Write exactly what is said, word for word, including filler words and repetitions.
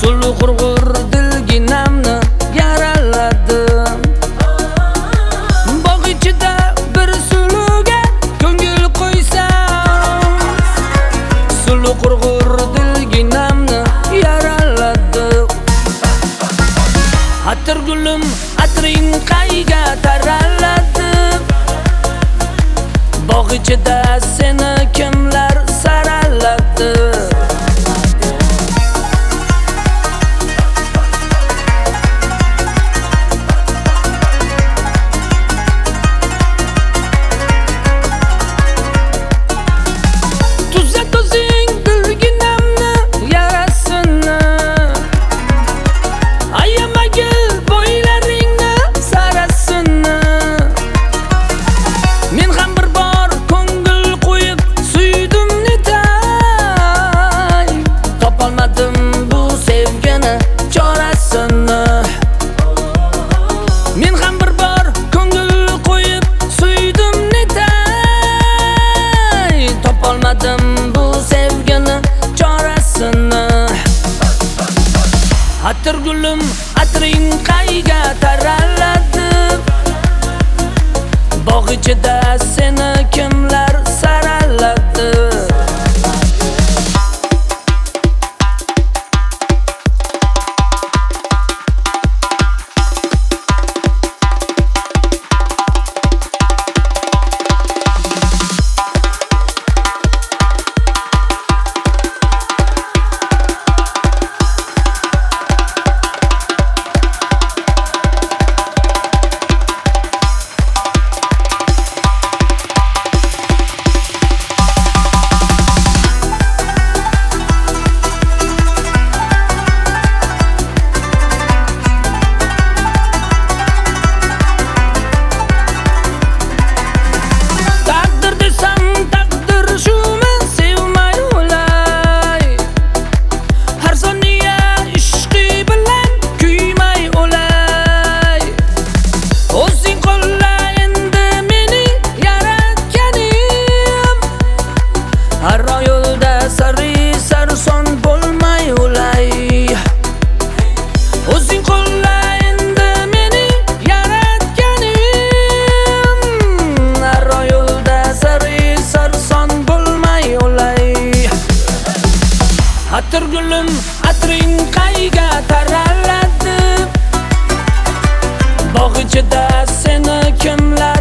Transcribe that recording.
Sulu qurg'ur dilginamni yaraladim. Bog' ichida bir suluga ko'ngil qo'ysam, sulu qurg'ur dilginamni yaraladim. Atir gulim, atring qayga taraladi? Bog' ichida seni kimlar saraladi? Tuzat o'zing dilginamni yarasini, ayamagil bo'ylaringni sarasini. Men ham bir bor ko'ngil qo'yib suydim netay, topolmadim bu sevgini chorasini. Men ham bir bor ko'ngil qo'yib suydim netay, topolmadim bu sevgini chorasini. Atir gulim, atring qayga taraladi? Bog' ichida seni kimlar saraladi? Taqdir desam taqdir shumi sevmay o'lay, har soniya ishqi bilan kuymay o'lay. O'zing qo'lla endi meni yaratganim, har yo'lda sari sarson bo'lmay o'lay. O'zing qo'lla endi meni yaratganim, har yo'lda sari sarson bo'lmay o'lay. Atir gulim, atring qayga taraladi? Bog' ichida seni kimlar